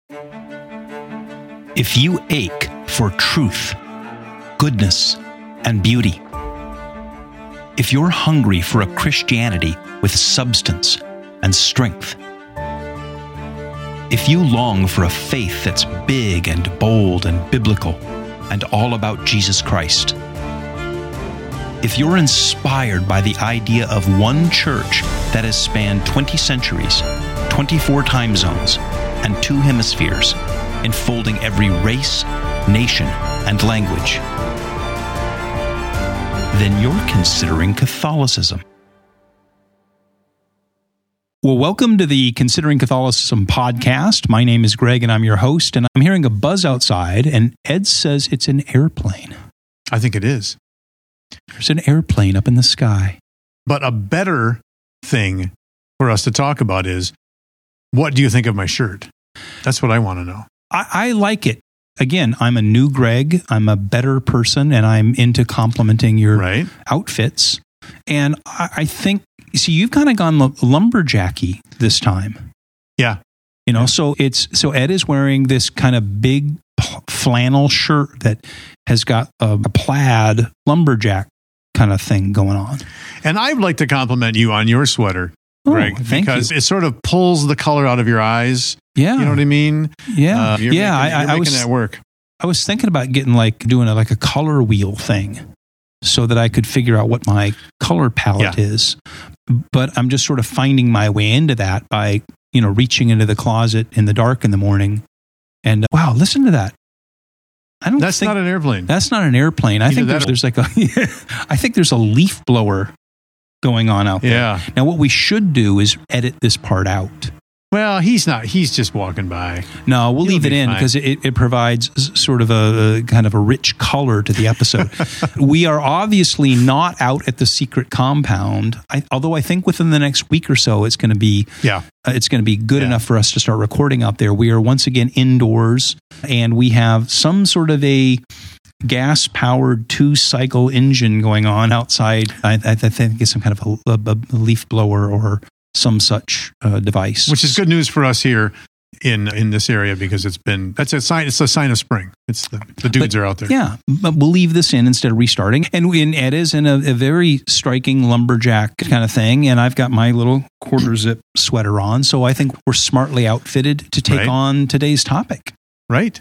If you ache for truth, goodness, and beauty, if you're hungry for a Christianity with substance and strength, if you long for a faith that's big and bold and biblical and all about Jesus Christ, if you're inspired by the idea of one church that has spanned 20 centuries, 24 time zones, and 2 hemispheres, enfolding every race, nation, and language, then you're considering Catholicism. Well, welcome to the Considering Catholicism podcast. My name is Greg, and I'm your host, and I'm hearing a buzz outside, and Ed says it's an airplane. I think it is. There's an airplane up in the sky. But a better thing for us to talk about is, what do you think of my shirt? That's what I want to know. I like it. Again, I'm a new Greg. I'm a better person, and I'm into complimenting your outfits. And I think, see, you've kind of gone lumberjacky this time. Yeah. You know, so Ed is wearing this kind of big flannel shirt that has got a plaid lumberjack kind of thing going on. And I'd like to compliment you on your sweater, Greg, because it sort of pulls the color out of your eyes. Yeah. You know what I mean? Yeah. You're making that work. I was thinking about doing a color wheel thing so that I could figure out what my color palette is. But I'm just sort of finding my way into that by, reaching into the closet in the dark in the morning. And wow, listen to that. That's not an airplane. That's not an airplane. I think I think there's a leaf blower going on out there. Yeah. Now, what we should do is edit this part out. Well, he's not. He's just walking by. No, we'll leave it in because it provides sort of a kind of a rich color to the episode. We are obviously not out at the secret compound. Although I think within the next week or so, it's going to be good enough for us to start recording out there. We are once again indoors, and we have some sort of a gas-powered 2-cycle engine going on outside. I think it's some kind of a leaf blower or some such device, which is good news for us here in this area because it's a sign of spring. It's the dudes are out there. Yeah, but we'll leave this in instead of restarting. And Ed is in a very striking lumberjack kind of thing, and I've got my little quarter zip sweater on, so I think we're smartly outfitted to take on today's topic. Right.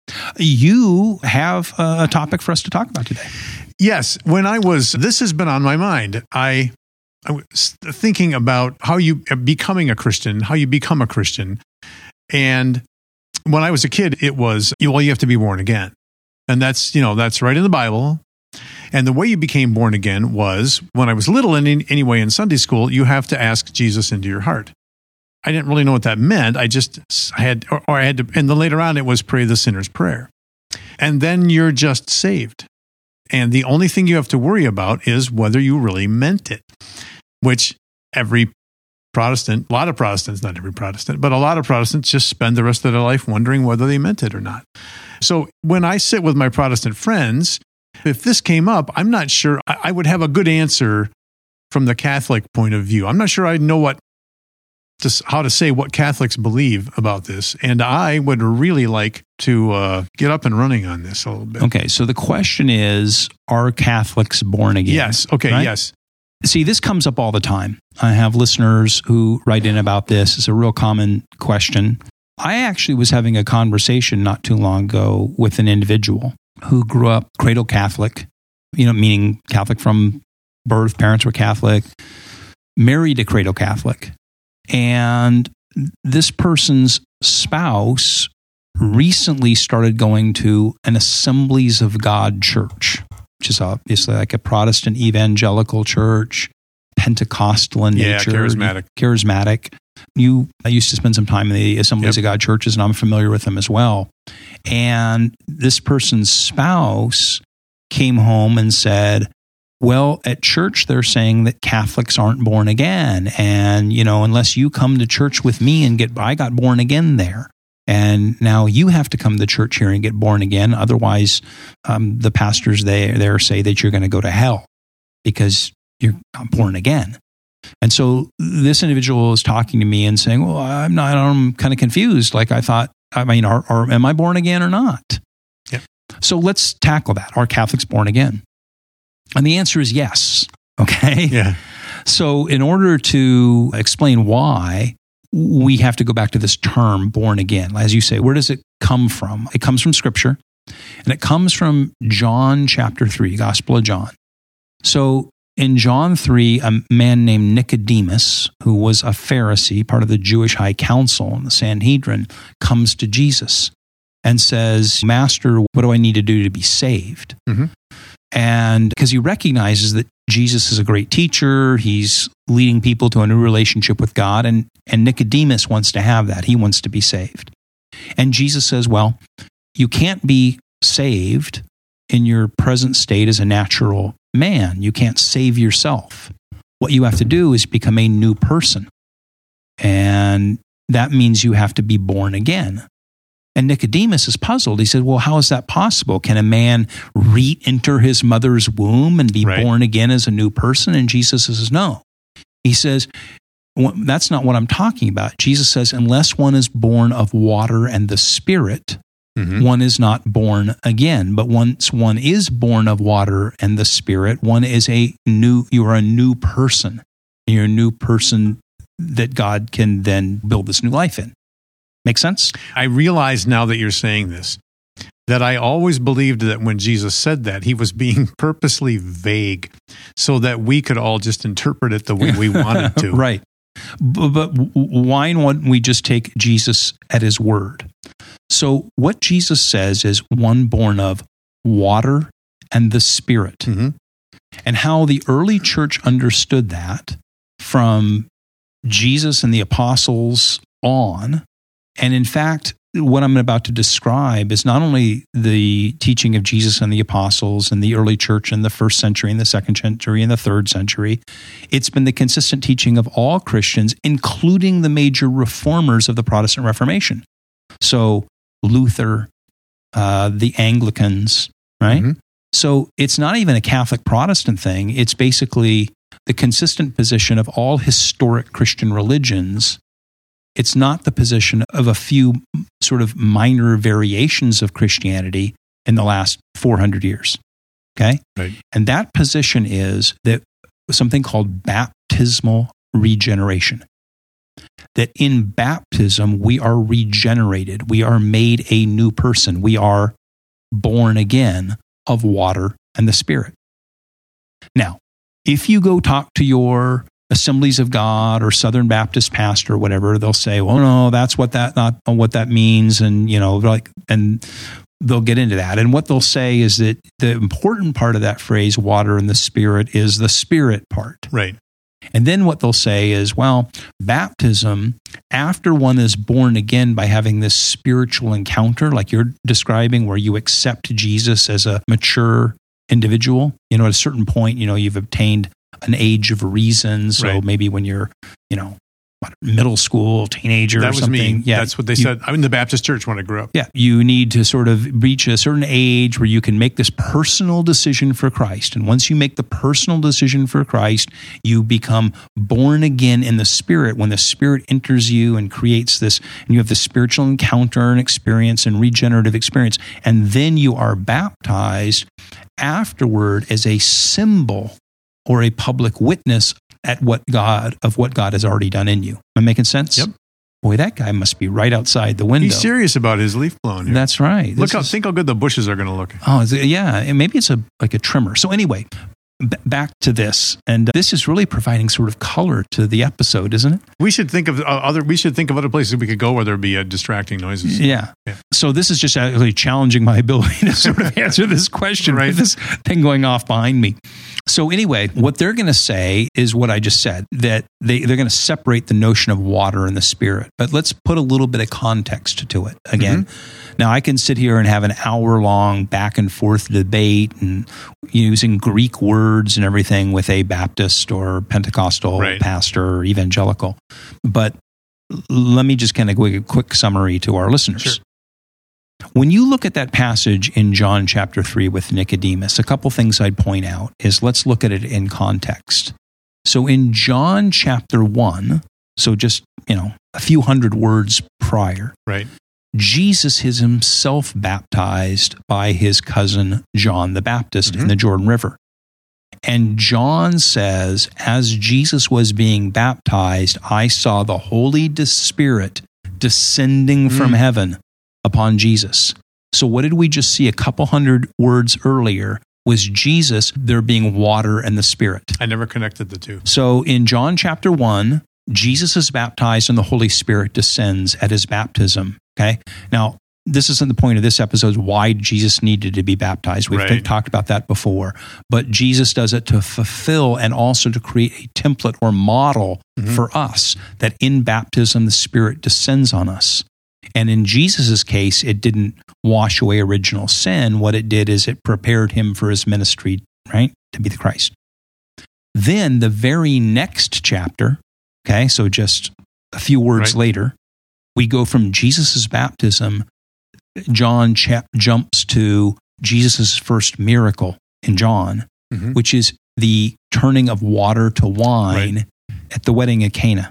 You have a topic for us to talk about today. Yes. This has been on my mind. I was thinking about how you becoming a Christian, how you become a Christian. And when I was a kid, it was, you have to be born again. And that's right in the Bible. And the way you became born again was, when I was little, and anyway, in Sunday school, you have to ask Jesus into your heart. I didn't really know what that meant. I had to, and then later on it was pray the sinner's prayer. And then you're just saved. And the only thing you have to worry about is whether you really meant it, which every Protestant, a lot of Protestants, not every Protestant, but a lot of Protestants just spend the rest of their life wondering whether they meant it or not. So when I sit with my Protestant friends, if this came up, I'm not sure I would have a good answer from the Catholic point of view. I'm not sure I know how to say what Catholics believe about this. And I would really like to get up and running on this a little bit. Okay, so the question is, are Catholics born again? Yes. Okay, right? Yes. See, this comes up all the time. I have listeners who write in about this. It's a real common question. I actually was having a conversation not too long ago with an individual who grew up cradle Catholic, meaning Catholic from birth, parents were Catholic, married a cradle Catholic. And this person's spouse recently started going to an Assemblies of God church, which is obviously like a Protestant evangelical church, Pentecostal in nature. Charismatic. I used to spend some time in the Assemblies of God churches, and I'm familiar with them as well. And this person's spouse came home and said, well, at church, they're saying that Catholics aren't born again. And, unless you come to church with me and I got born again there. And now you have to come to church here and get born again. Otherwise, the pastors there say that you're going to go to hell because you're not born again. And so this individual is talking to me and saying, well, I'm kind of confused. Like I thought am I born again or not? Yeah. So let's tackle that. Are Catholics born again? And the answer is yes. Okay. Yeah. So in order to explain why, we have to go back to this term born again. As you say, where does it come from? It comes from Scripture, and it comes from John chapter 3, Gospel of John. So in John 3, a man named Nicodemus, who was a Pharisee, part of the Jewish High Council and the Sanhedrin, comes to Jesus and says, Master, what do I need to do to be saved? Mm-hmm. And because he recognizes that Jesus is a great teacher, he's leading people to a new relationship with God, and Nicodemus wants to have that. He wants to be saved. And Jesus says, well, you can't be saved in your present state as a natural man. You can't save yourself. What you have to do is become a new person. And that means you have to be born again. And Nicodemus is puzzled. He said, well, how is that possible? Can a man re-enter his mother's womb and be born again as a new person? And Jesus says, no. He says, that's not what I'm talking about. Jesus says, unless one is born of water and the Spirit, one is not born again. But once one is born of water and the Spirit, you are a new person. You're a new person that God can then build this new life in. Make sense? I realize now that you're saying this, that I always believed that when Jesus said that, he was being purposely vague so that we could all just interpret it the way we wanted to. Right. But why wouldn't we just take Jesus at his word? So what Jesus says is one born of water and the Spirit. Mm-hmm. And how the early church understood that from Jesus and the apostles on. And in fact, what I'm about to describe is not only the teaching of Jesus and the apostles and the early church in the first century and the second century and the third century. It's been the consistent teaching of all Christians, including the major reformers of the Protestant Reformation. So Luther, the Anglicans, right? Mm-hmm. So it's not even a Catholic Protestant thing. It's basically the consistent position of all historic Christian religions. It's not the position of a few sort of minor variations of Christianity in the last 400 years. Okay? Right. And that position is that something called baptismal regeneration. That in baptism, we are regenerated. We are made a new person. We are born again of water and the Spirit. Now, if you go talk to your Assemblies of God or Southern Baptist pastor or whatever, they'll say, well, no, that's not what that means. And, and they'll get into that. And what they'll say is that the important part of that phrase, water and the Spirit, is the Spirit part. Right. And then what they'll say is, well, baptism, after one is born again by having this spiritual encounter, like you're describing, where you accept Jesus as a mature individual, at a certain point, you've obtained an age of reason. So maybe when you're, middle school, teenager that or something. That was me. Yeah, that's what they said. I'm in the Baptist church when I grew up. Yeah. You need to sort of reach a certain age where you can make this personal decision for Christ. And once you make the personal decision for Christ, you become born again in the Spirit. When the Spirit enters you and creates this, and you have the spiritual encounter and experience and regenerative experience, and then you are baptized afterward as a symbol or a public witness at what God has already done in you. Am I making sense? Yep. Boy, that guy must be right outside the window. He's serious about his leaf blowing here. That's right. Think how good the bushes are going to look. Oh, yeah. And maybe it's like a trimmer. So anyway, back to this. And this is really providing sort of color to the episode, isn't it? We should think of other places we could go where there'd be distracting noises. Yeah. So this is just actually challenging my ability to sort of answer this question, right? This thing going off behind me. So anyway, what they're going to say is what I just said, that they're going to separate the notion of water and the Spirit. But let's put a little bit of context to it again. Mm-hmm. Now, I can sit here and have an hour-long back and forth debate and using Greek words and everything with a Baptist or Pentecostal pastor or evangelical. But let me just kind of give a quick summary to our listeners. Sure. When you look at that passage in John chapter 3 with Nicodemus, a couple things I'd point out is let's look at it in context. So in John chapter 1, so just, a few hundred words prior, Jesus is himself baptized by his cousin John the Baptist in the Jordan River. And John says, as Jesus was being baptized, I saw the Holy Spirit descending from heaven upon Jesus. So what did we just see a couple hundred words earlier? Was Jesus, there being water and the Spirit. I never connected the two. So in John chapter 1, Jesus is baptized and the Holy Spirit descends at his baptism. Okay. Now, this isn't the point of this episode, why Jesus needed to be baptized. We've talked about that before. But Jesus does it to fulfill and also to create a template or model for us, that in baptism, the Spirit descends on us. And in Jesus' case, it didn't wash away original sin. What it did is it prepared him for his ministry, right, to be the Christ. Then the very next chapter, okay, so just a few words later, we go from Jesus' baptism. John jumps to Jesus' first miracle in John, which is the turning of water to wine at the wedding at Cana.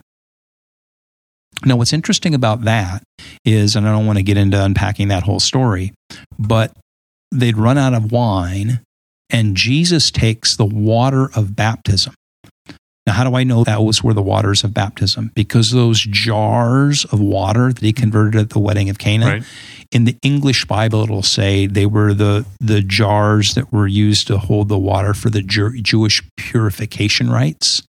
Now, what's interesting about that is, and I don't want to get into unpacking that whole story, but they'd run out of wine, and Jesus takes the water of baptism. Now, how do I know that was were the waters of baptism? Because those jars of water that he converted at the wedding of Cana, in the English Bible, it'll say they were the jars that were used to hold the water for the Jewish purification rites.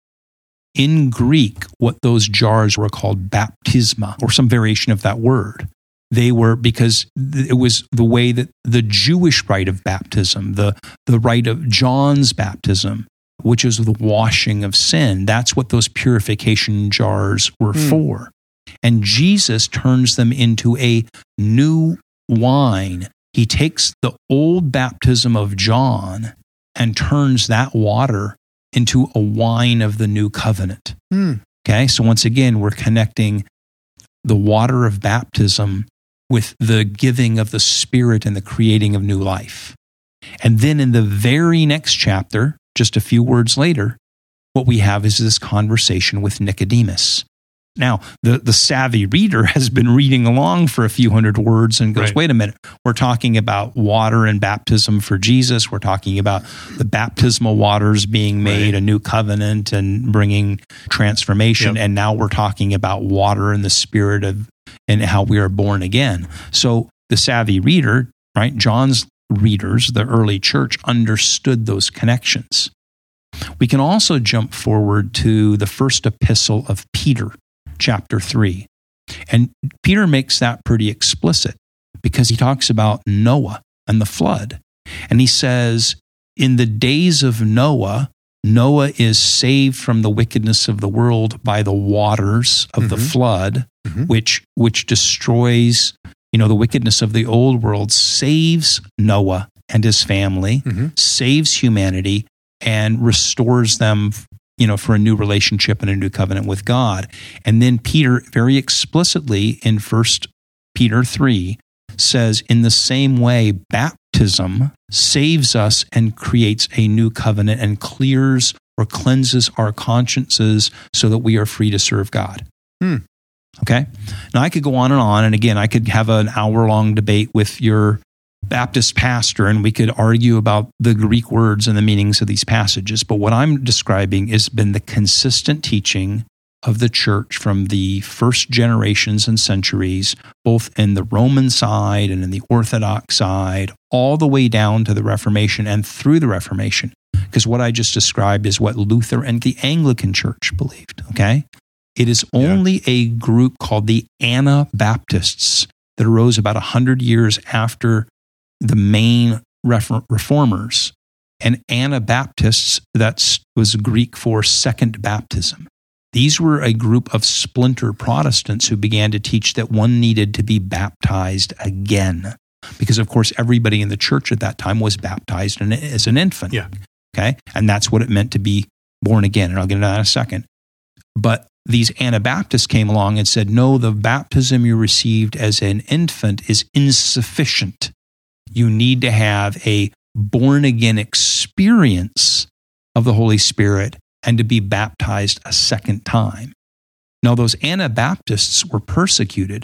In Greek, what those jars were called baptisma, or some variation of that word. They were, because it was the way that the Jewish rite of baptism, the rite of John's baptism, which is the washing of sin. That's what those purification jars were for. And Jesus turns them into a new wine. He takes the old baptism of John and turns that water into a wine of the new covenant. Okay, so once again, we're connecting the water of baptism with the giving of the Spirit and the creating of new life. And then in the very next chapter, just a few words later, what we have is this conversation with Nicodemus. Now, the savvy reader has been reading along for a few hundred words and goes, wait a minute, we're talking about water and baptism for Jesus. We're talking about the baptismal waters being made a new covenant and bringing transformation. And now we're talking about water and the Spirit and how we are born again. So the savvy reader, right, John's readers, the early church, understood those connections. We can also jump forward to the first epistle of Peter, chapter 3. And Peter makes that pretty explicit because he talks about Noah and the flood. And he says, in the days of Noah, Noah is saved from the wickedness of the world by the waters of the flood, which destroys, the wickedness of the old world, saves Noah and his family, saves humanity, and restores them for a new relationship and a new covenant with God. And then Peter very explicitly in 1 Peter 3 says, in the same way, baptism saves us and creates a new covenant and clears or cleanses our consciences so that we are free to serve God. Okay? Now, I could go on, and again, I could have an hour-long debate with your Baptist pastor, and we could argue about the Greek words and the meanings of these passages. But what I'm describing has been the consistent teaching of the church from the first generations and centuries, both in the Roman side and in the Orthodox side, all the way down to the Reformation and through the Reformation. Because what I just described is what Luther and the Anglican Church believed, okay? It is only a group called the Anabaptists that arose about 100 years after the main reformers. And Anabaptists, that was Greek for second baptism. These were a group of splinter Protestants who began to teach that one needed to be baptized again. Because, of course, everybody in the church at that time was baptized as an infant. Okay? And that's what it meant to be born again. And I'll get into that in a second. But these Anabaptists came along and said, no, the baptism you received as an infant is insufficient. You need to have a born-again experience of the Holy Spirit and to be baptized a second time. Now, those Anabaptists were persecuted,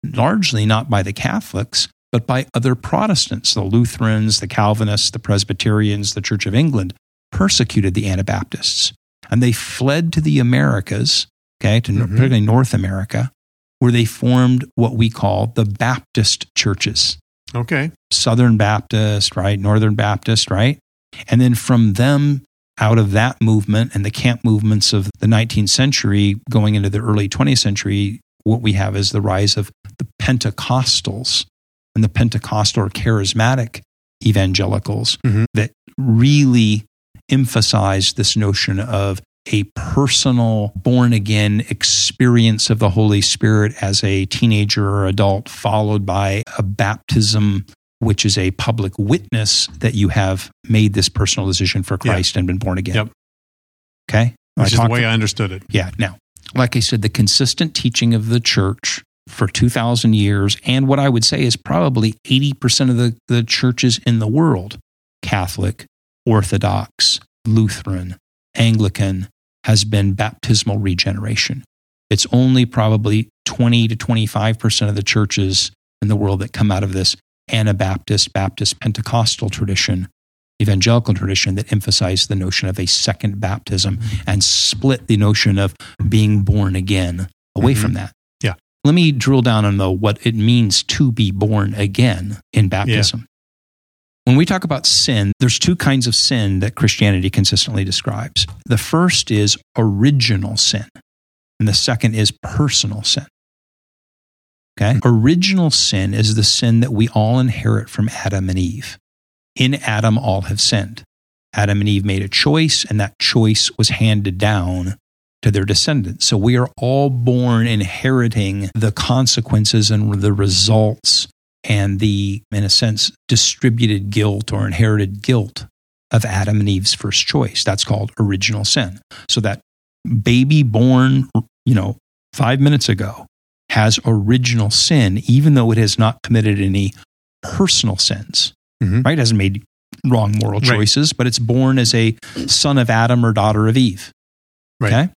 largely not by the Catholics, but by other Protestants. The Lutherans, the Calvinists, the Presbyterians, the Church of England persecuted the Anabaptists. And they fled to the Americas, particularly North America, where they formed what we call the Baptist churches. Okay. Southern Baptist, right? Northern Baptist, right? And then from them, out of that movement and the camp movements of the 19th century going into the early 20th century, what we have is the rise of the Pentecostals and the Pentecostal or charismatic evangelicals that really emphasize this notion of a personal born-again experience of the Holy Spirit as a teenager or adult, followed by a baptism, which is a public witness that you have made this personal decision for Christ and been born again. Yep. Okay? Which is the way I understood it. Yeah. Now, like I said, the consistent teaching of the church for 2,000 years, and what I would say is probably 80% of the churches in the world, Catholic, Orthodox, Lutheran, Anglican, has been baptismal regeneration. It's only probably 20 to 25% of the churches in the world that come out of this Anabaptist, Baptist, Pentecostal tradition, evangelical tradition that emphasize the notion of a second baptism and split the notion of being born again away from that. Yeah. Let me drill down on what it means to be born again in baptism. Yeah. When we talk about sin, there's two kinds of sin that Christianity consistently describes. The first is original sin, and the second is personal sin. Okay? Original sin is the sin that we all inherit from Adam and Eve. In Adam, all have sinned. Adam and Eve made a choice, and that choice was handed down to their descendants. So we are all born inheriting the consequences and the results and the, in a sense, distributed guilt or inherited guilt of Adam and Eve's first choice. That's called original sin. So that baby born, 5 minutes ago has original sin, even though it has not committed any personal sins, right? It hasn't made wrong moral choices, but it's born as a son of Adam or daughter of Eve. Right. Okay?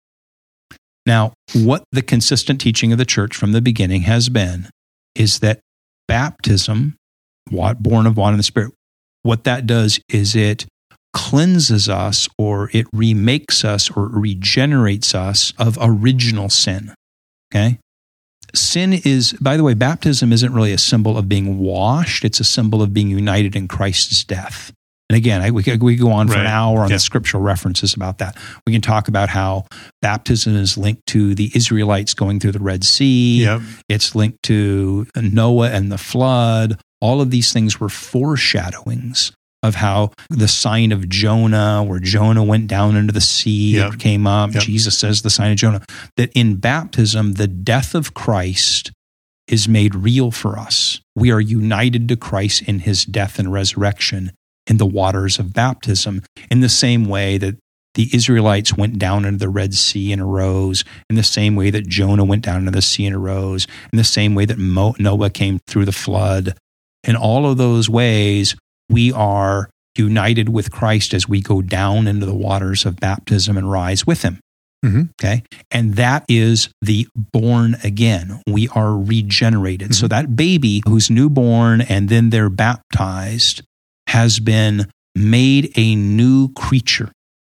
Now, what the consistent teaching of the church from the beginning has been is that baptism, born of water and the Spirit, what that does is it cleanses us or it remakes us or regenerates us of original sin. Okay? Sin is, by the way, baptism isn't really a symbol of being washed. It's a symbol of being united in Christ's death. And again, we could go on for an hour on the scriptural references about that. We can talk about how baptism is linked to the Israelites going through the Red Sea. Yep. It's linked to Noah and the flood. All of these things were foreshadowings of how the sign of Jonah, where Jonah went down into the sea, it came up. Jesus says the sign of Jonah. That in baptism, the death of Christ is made real for us. We are united to Christ in his death and resurrection in the waters of baptism, in the same way that the Israelites went down into the Red Sea and arose, in the same way that Jonah went down into the sea and arose, in the same way that Noah came through the flood. In all of those ways, we are united with Christ as we go down into the waters of baptism and rise with him. Okay? And that is the born again. We are regenerated. So that baby who's newborn and then they're baptized has been made a new creature.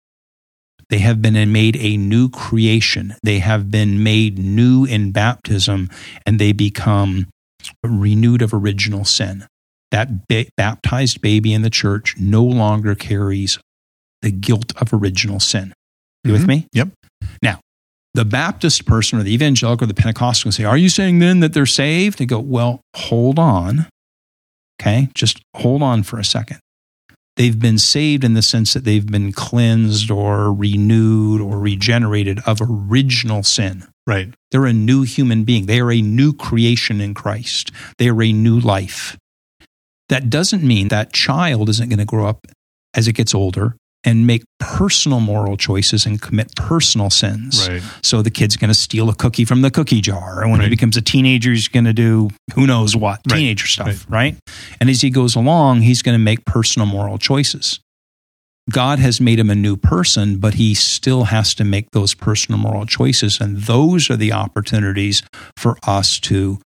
They have been made a new creation. They have been made new in baptism, and they become renewed of original sin. That baptized baby in the church no longer carries the guilt of original sin. You with me? Yep. Now, the Baptist person or the evangelical or the Pentecostal will say, are you saying then that they're saved? They go, well, hold on. Okay, just hold on for a second. They've been saved in the sense that they've been cleansed or renewed or regenerated of original sin. Right. They're a new human being. They are a new creation in Christ. They are a new life. That doesn't mean that child isn't going to grow up as it gets older and make personal moral choices and commit personal sins. Right. So the kid's going to steal a cookie from the cookie jar. And when he becomes a teenager, he's going to do who knows what, teenager stuff, right? And as he goes along, he's going to make personal moral choices. God has made him a new person, but he still has to make those personal moral choices. And those are the opportunities for us to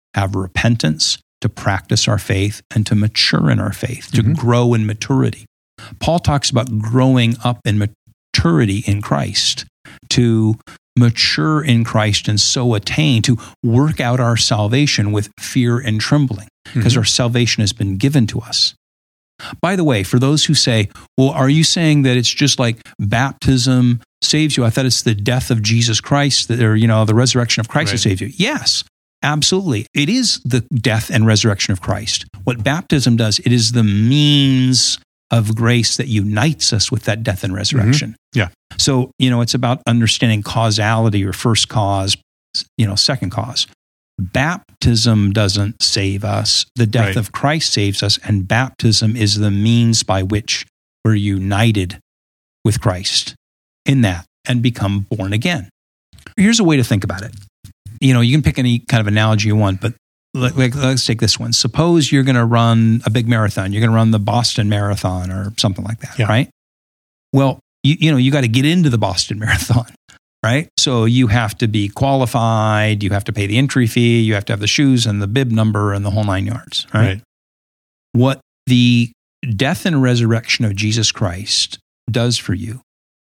have repentance, to practice our faith, and to mature in our faith, to grow in maturity. Paul talks about growing up in maturity in Christ, to mature in Christ and so attain, to work out our salvation with fear and trembling, because our salvation has been given to us. By the way, for those who say, well, are you saying that it's just like baptism saves you? I thought it's the death of Jesus Christ, or, the resurrection of Christ that saves you. Yes, absolutely. It is the death and resurrection of Christ. What baptism does, it is the means of grace that unites us with that death and resurrection. Yeah. So, it's about understanding causality, or first cause, second cause. Baptism doesn't save us. The death of Christ saves us, and baptism is the means by which we're united with Christ in that and become born again. Here's a way to think about it. You can pick any kind of analogy you want, but let's take this one. Suppose you're going to run a big marathon. You're going to run the Boston Marathon or something like that, right? Well, you got to get into the Boston Marathon, right? So you have to be qualified. You have to pay the entry fee. You have to have the shoes and the bib number and the whole 9 yards, right? What the death and resurrection of Jesus Christ does for you,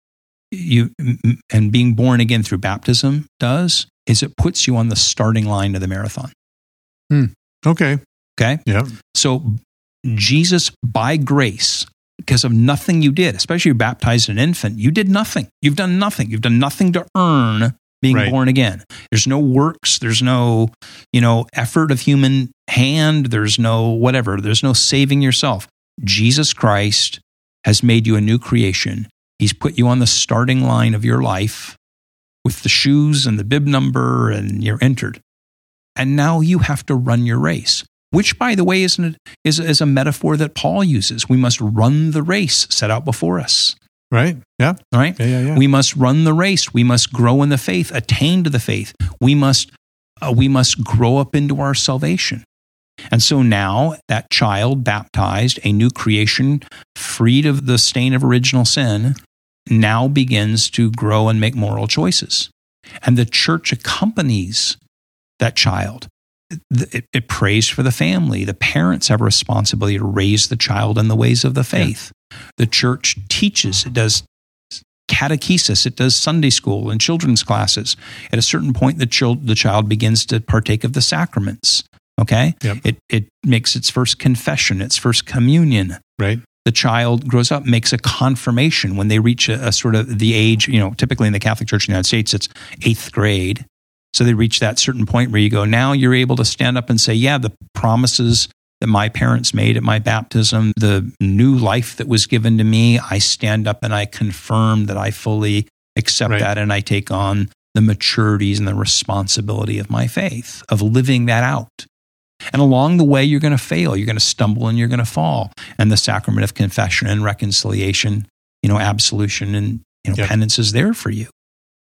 and being born again through baptism does, is it puts you on the starting line of the marathon. Okay. Yeah. So Jesus, by grace, because of nothing you did, especially you baptized an infant, you did nothing. You've done nothing. You've done nothing to earn being born again. There's no works. There's no, effort of human hand. There's no whatever. There's no saving yourself. Jesus Christ has made you a new creation. He's put you on the starting line of your life with the shoes and the bib number, and you're entered. And now you have to run your race, which, by the way, is a metaphor that Paul uses. We must run the race set out before us. Right. Yeah. Right. Yeah. We must run the race. We must grow in the faith, attain to the faith. We must grow up into our salvation. And so now that child baptized, a new creation, freed of the stain of original sin, now begins to grow and make moral choices. And the church accompanies that child. It prays for the family. The parents have a responsibility to raise the child in the ways of the faith. Yeah. The church teaches. It does catechesis. It does Sunday school and children's classes. At a certain point, the child begins to partake of the sacraments. Okay? Yep. It makes its first confession, its first communion. Right. The child grows up, makes a confirmation when they reach a sort of the age, typically in the Catholic Church in the United States, it's 8th grade. So they reach that certain point where you go, now you're able to stand up and say, yeah, the promises that my parents made at my baptism, the new life that was given to me, I stand up and I confirm that I fully accept that, and I take on the maturities and the responsibility of my faith, of living that out. And along the way, you're going to fail, you're going to stumble, and you're going to fall. And the sacrament of confession and reconciliation, absolution and penance is there for you.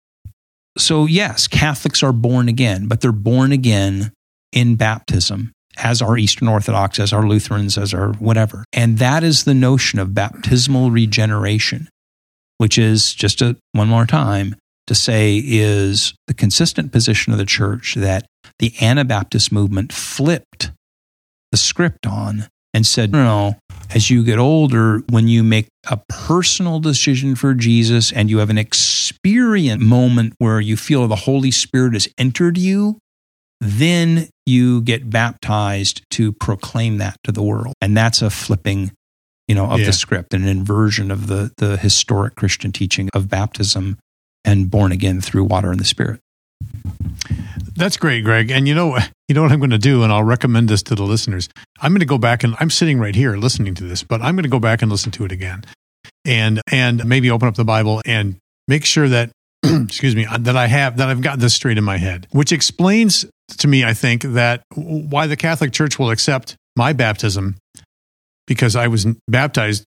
So yes, Catholics are born again, but they're born again in baptism, as are Eastern Orthodox, as are Lutherans, as are whatever. And that is the notion of baptismal regeneration, which is, just one more time, to say is the consistent position of the church that the Anabaptist movement flipped the script on and said, no, as you get older, when you make a personal decision for Jesus and you have an experience moment where you feel the Holy Spirit has entered you, then you get baptized to proclaim that to the world. And that's a flipping, of the script, an inversion of the historic Christian teaching of baptism and born again through water and the Spirit. That's great, Greg. And you know what I'm going to do, and I'll recommend this to the listeners. I'm going to go back, and I'm sitting right here listening to this, but I'm going to go back and listen to it again, and maybe open up the Bible and make sure that, that I've got this straight in my head, which explains to me, I think, that why the Catholic Church will accept my baptism, because I was baptized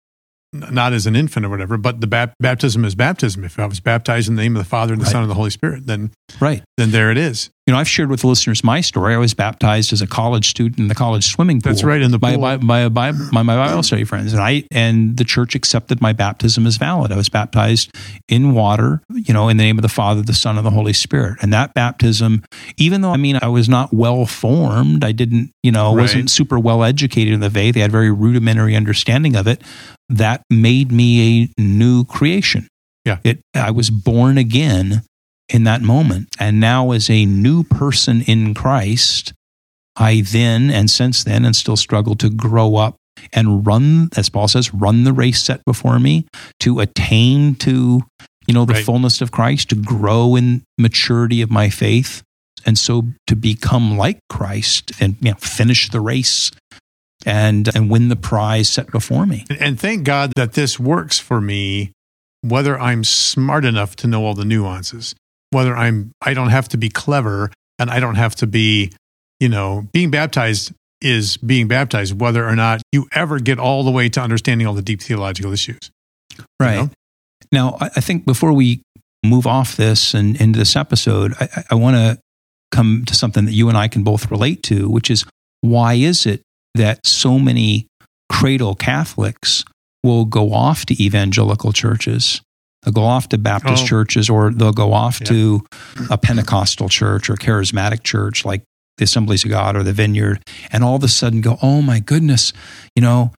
not as an infant or whatever, but the baptism is baptism. If I was baptized in the name of the Father and the Son and the Holy Spirit, then there it is. I've shared with the listeners my story. I was baptized as a college student in the college swimming pool. That's right, in the pool. By my Bible study friends. And the church accepted my baptism as valid. I was baptized in water, in the name of the Father, the Son, and the Holy Spirit. And that baptism, even though, I was not well formed, I didn't, wasn't super well educated in the faith, I had very rudimentary understanding of it, that made me a new creation. Yeah. I was born again in that moment. And now as a new person in Christ, I then and since then and still struggle to grow up and run, as Paul says, run the race set before me, to attain to, the fullness of Christ, to grow in maturity of my faith. And so to become like Christ and finish the race and win the prize set before me. And thank God that this works for me, whether I'm smart enough to know all the nuances, whether I don't have to be clever, and I don't have to be, being baptized is being baptized, whether or not you ever get all the way to understanding all the deep theological issues. Right. Now, I think before we move off this and into this episode, I want to come to something that you and I can both relate to, which is, why is it that so many cradle Catholics will go off to evangelical churches? They'll go off to Baptist churches, or they'll go off to a Pentecostal church or charismatic church like the Assemblies of God or the Vineyard, and all of a sudden go, oh my goodness, the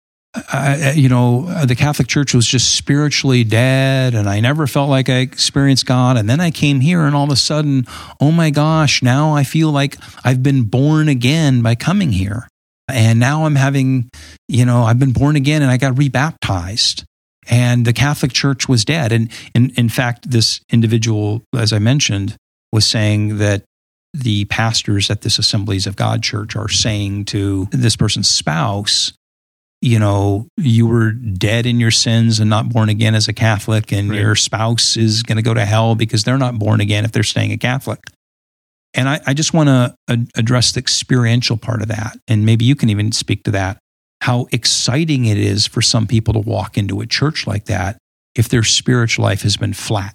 Catholic Church was just spiritually dead, and I never felt like I experienced God. And then I came here, and all of a sudden, oh my gosh, now I feel like I've been born again by coming here. And now I'm having, I've been born again and I got rebaptized. And the Catholic Church was dead. And in fact, this individual, as I mentioned, was saying that the pastors at this Assemblies of God church are saying to this person's spouse, you were dead in your sins and not born again as a Catholic, and your spouse is going to go to hell because they're not born again if they're staying a Catholic. And I just want to address the experiential part of that. And maybe you can even speak to that. How exciting it is for some people to walk into a church like that if their spiritual life has been flat.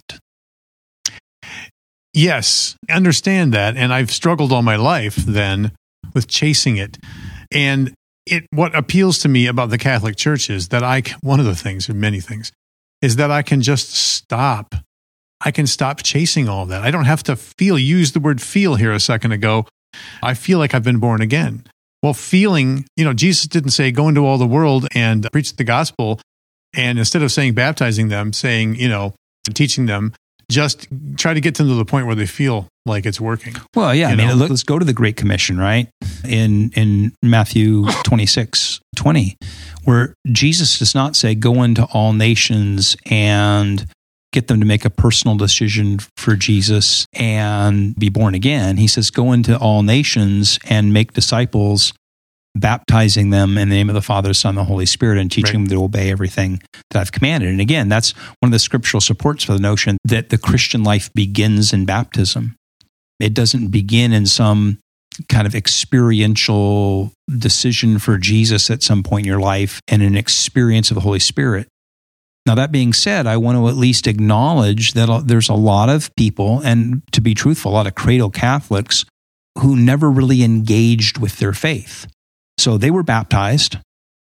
Yes, I understand that. And I've struggled all my life then with chasing it. And what appeals to me about the Catholic Church is that one of the things, or many things, is that I can just stop. I can stop chasing all that. I don't have to feel. You used the word feel here a second ago. I feel like I've been born again. Well, feeling, Jesus didn't say, go into all the world and preach the gospel. And instead of saying baptizing them, saying, teaching them, just try to get them to the point where they feel like it's working. Well, yeah. Let's go to the Great Commission, right? In Matthew 26:20, where Jesus does not say, go into all nations and get them to make a personal decision for Jesus and be born again. He says, go into all nations and make disciples, baptizing them in the name of the Father, the Son, and the Holy Spirit, and teaching them to obey everything that I've commanded. And again, that's one of the scriptural supports for the notion that the Christian life begins in baptism. It doesn't begin in some kind of experiential decision for Jesus at some point in your life and an experience of the Holy Spirit. Now, that being said, I want to at least acknowledge that there's a lot of people, and to be truthful, a lot of cradle Catholics who never really engaged with their faith. So they were baptized,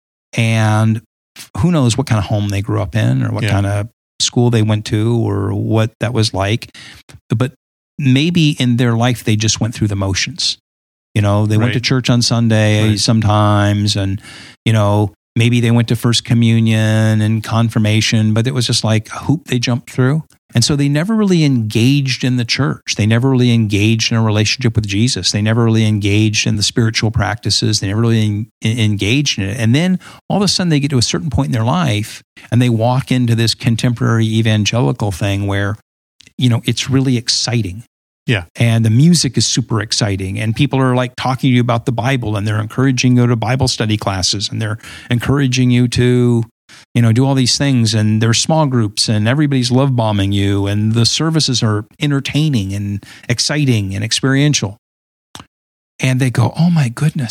and who knows what kind of home they grew up in or what kind of school they went to or what that was like. But maybe in their life, they just went through the motions. They went to church on Sunday sometimes, and, maybe they went to First Communion and confirmation, but it was just like a hoop they jumped through. And so they never really engaged in the church. They never really engaged in a relationship with Jesus. They never really engaged in the spiritual practices. They never really engaged in it. And then all of a sudden they get to a certain point in their life and they walk into this contemporary evangelical thing where, it's really exciting. Yeah. And the music is super exciting, and people are like talking to you about the Bible, and they're encouraging you to Bible study classes, and they're encouraging you to, do all these things, and there's small groups, and everybody's love bombing you, and the services are entertaining and exciting and experiential. And they go, oh my goodness,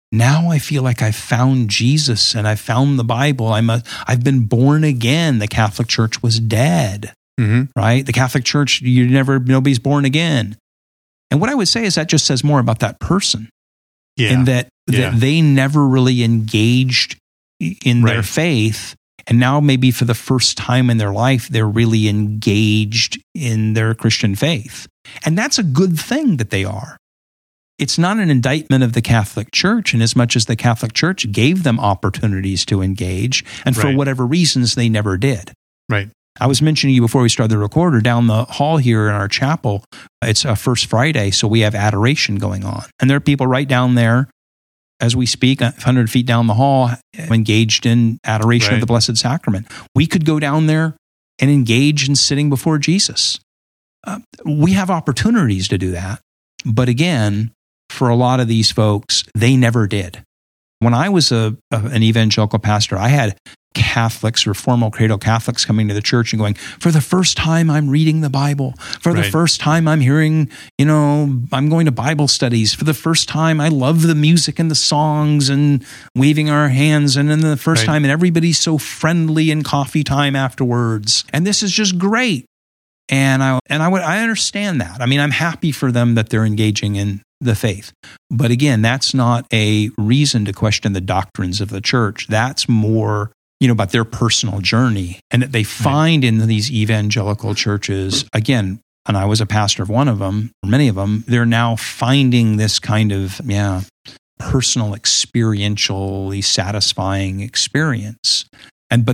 now I feel like I've found Jesus and I've found the Bible. I've been born again. The Catholic Church was dead, right? The Catholic Church, nobody's born again. And what I would say is that just says more about that person. Yeah. And that they never really engaged in their faith. And now maybe for the first time in their life, they're really engaged in their Christian faith. And that's a good thing that they are. It's not an indictment of the Catholic Church in as much as the Catholic Church gave them opportunities to engage. And for whatever reasons, they never did. Right. I was mentioning to you before we started the recorder, down the hall here in our chapel, it's a First Friday, so we have adoration going on. And there are people right down there as we speak, 100 feet down the hall, engaged in adoration of the Blessed Sacrament. We could go down there and engage in sitting before Jesus. We have opportunities to do that. But again, for a lot of these folks, they never did. When I was an evangelical pastor, I had Catholics, Reformed Cradle Catholics coming to the church and going, for the first time, I'm reading the Bible. For the first time, I'm hearing, I'm going to Bible studies. For the first time, I love the music and the songs and waving our hands. And then the first time, and everybody's so friendly in coffee time afterwards. And this is just great. And I understand that. I mean, I'm happy for them that they're engaging in the faith. But again, that's not a reason to question the doctrines of the church. That's more, about their personal journey, and that they find in these evangelical churches, again, and I was a pastor of one of them, or many of them, they're now finding this kind of, personal, experientially satisfying experience. But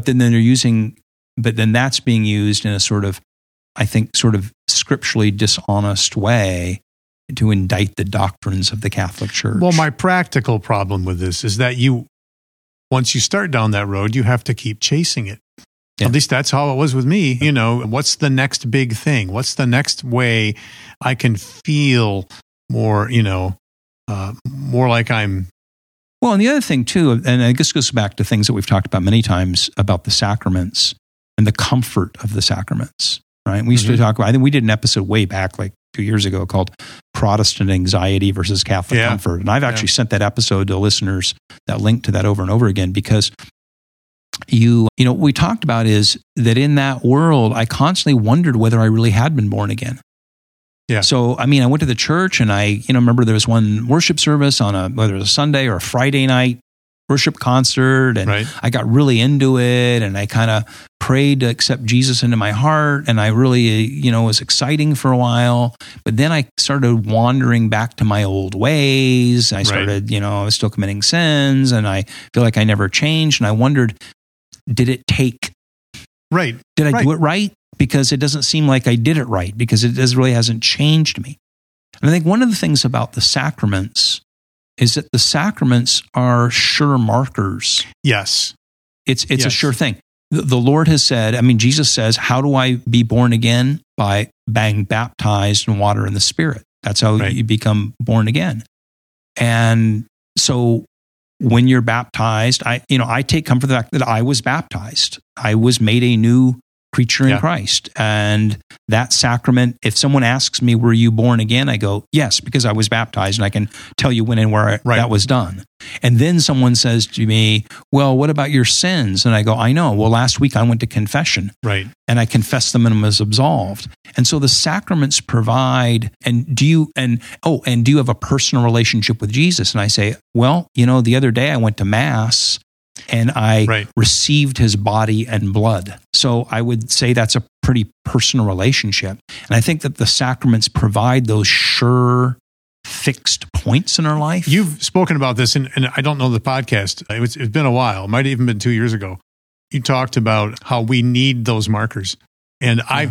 then that's being used in a sort of scripturally dishonest way to indict the doctrines of the Catholic Church. Well, my practical problem with this is that once you start down that road, you have to keep chasing it. Yeah. At least that's how it was with me. What's the next big thing? What's the next way I can feel more, more like I'm... Well, and the other thing too, and I guess goes back to things that we've talked about many times about the sacraments and the comfort of the sacraments, right? We used to talk about, I think we did an episode way back, like 2 years ago, called Protestant Anxiety versus Catholic Comfort. And I've actually sent that episode to listeners, that link to that over and over again, because what we talked about is that in that world, I constantly wondered whether I really had been born again. Yeah. So, I went to the church and I, remember there was one worship service on whether it was a Sunday or a Friday night worship concert, and I got really into it, and I kind of prayed to accept Jesus into my heart, and I really, was exciting for a while, but then I started wandering back to my old ways. I started, I was still committing sins, and I feel like I never changed, and I wondered, did it take? Right. Did I do it right? Because it doesn't seem like I did it right, because it really hasn't changed me. And I think one of the things about the sacraments is that the sacraments are sure markers. Yes. It's a sure thing. The Lord has said, Jesus says, how do I be born again? By being baptized in water and the Spirit. That's how you become born again. And so when you're baptized, I take comfort in the fact that I was baptized. I was made a new creature in Christ. And that sacrament, if someone asks me, were you born again? I go, yes, because I was baptized, and I can tell you when and where that was done. And then someone says to me, well, what about your sins? And I go, I know. Well, last week I went to confession. Right. And I confessed them and was absolved. And so the sacraments provide, do you have a personal relationship with Jesus? And I say, well, the other day I went to Mass, and I received his body and blood. So I would say that's a pretty personal relationship. And I think that the sacraments provide those sure, fixed points in our life. You've spoken about this, and I don't know the podcast. It's been a while. It might have even been 2 years ago. You talked about how we need those markers. And I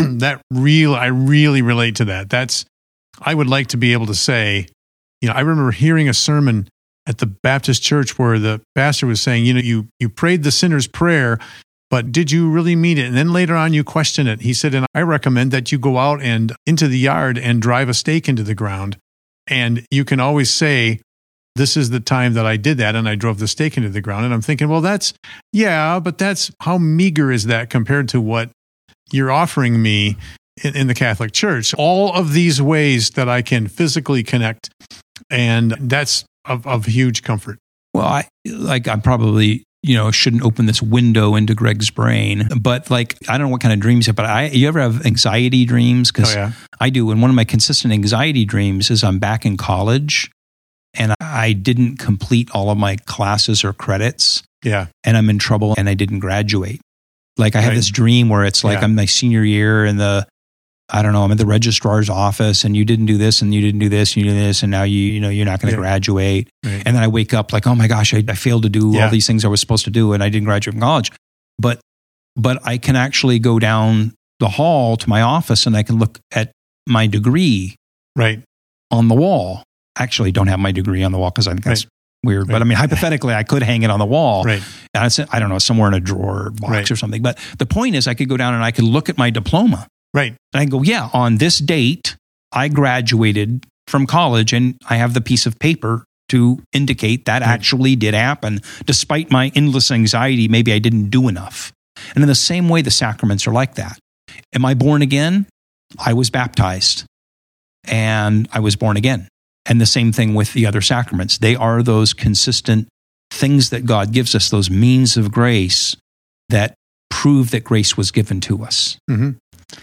really relate to that. I would like to be able to say, I remember hearing a sermon at the Baptist church where the pastor was saying, you prayed the sinner's prayer, but did you really mean it? And then later on you question it. He said, and I recommend that you go out and into the yard and drive a stake into the ground. And you can always say, this is the time that I did that, and I drove the stake into the ground. And I'm thinking, well, but that's how meager is that compared to what you're offering me in the Catholic Church? All of these ways that I can physically connect. And that's of huge comfort. Well, I probably, shouldn't open this window into Greg's brain, but I don't know what kind of dreams you have, but you ever have anxiety dreams? Because I do. And one of my consistent anxiety dreams is I'm back in college and I didn't complete all of my classes or credits. Yeah. And I'm in trouble and I didn't graduate. I have this dream where it's I'm my senior year and I'm at the registrar's office and you didn't do this and you didn't do this and you did this and now you're not going to graduate. Right. And then I wake up oh my gosh, I failed to do all these things I was supposed to do and I didn't graduate from college. But I can actually go down the hall to my office and I can look at my degree on the wall. Actually, don't have my degree on the wall because I think that's weird. But I mean, hypothetically, I could hang it on the wall. Right. And I don't know, somewhere in a drawer or box or something. But the point is I could go down and I could look at my diploma. Right. And I go, on this date, I graduated from college and I have the piece of paper to indicate that actually did happen. Despite my endless anxiety, maybe I didn't do enough. And in the same way, the sacraments are like that. Am I born again? I was baptized and I was born again. And the same thing with the other sacraments. They are those consistent things that God gives us, those means of grace that prove that grace was given to us. Mm-hmm.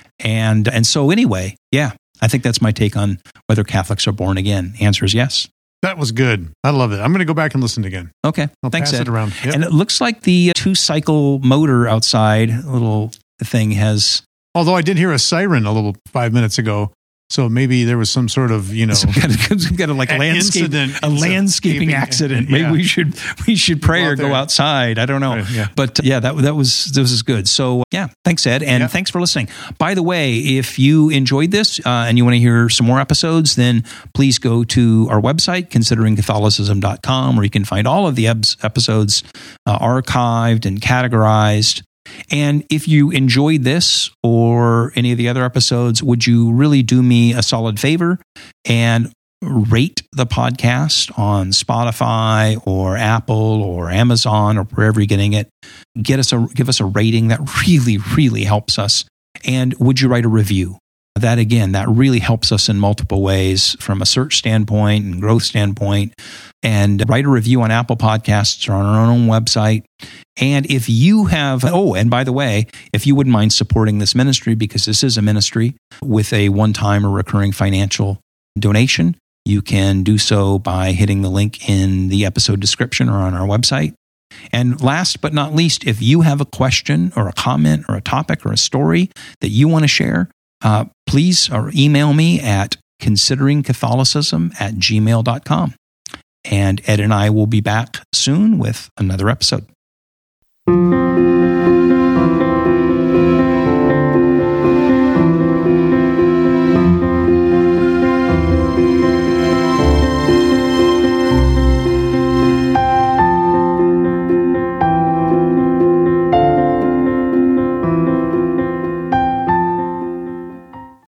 And so anyway, I think that's my take on whether Catholics are born again. The answer is yes. That was good. I love it. I'm going to go back and listen again. Okay. Thanks, Ed. It around. Yep. And it looks like the 2-cycle motor outside, little thing has... Although I did hear a siren a little 5 minutes ago. So maybe there was some sort of, some kind of landscaping accident. Maybe we should pray or go outside. I don't know. Right, but that was good. So thanks, Ed. And thanks for listening. By the way, if you enjoyed this and you want to hear some more episodes, then please go to our website, consideringcatholicism.com, where you can find all of the episodes archived and categorized. And if you enjoyed this or any of the other episodes, would you really do me a solid favor and rate the podcast on Spotify or Apple or Amazon or wherever you're getting it? Give us a rating. That really, really helps us. And would you write a review? That really helps us in multiple ways from a search standpoint and growth standpoint. And write a review on Apple Podcasts or on our own website. And if you have, and by the way, if you wouldn't mind supporting this ministry, because this is a ministry with a one-time or recurring financial donation, you can do so by hitting the link in the episode description or on our website. And last but not least, if you have a question or a comment or a topic or a story that you want to share, please email me at consideringcatholicism@gmail.com. And Ed and I will be back soon with another episode.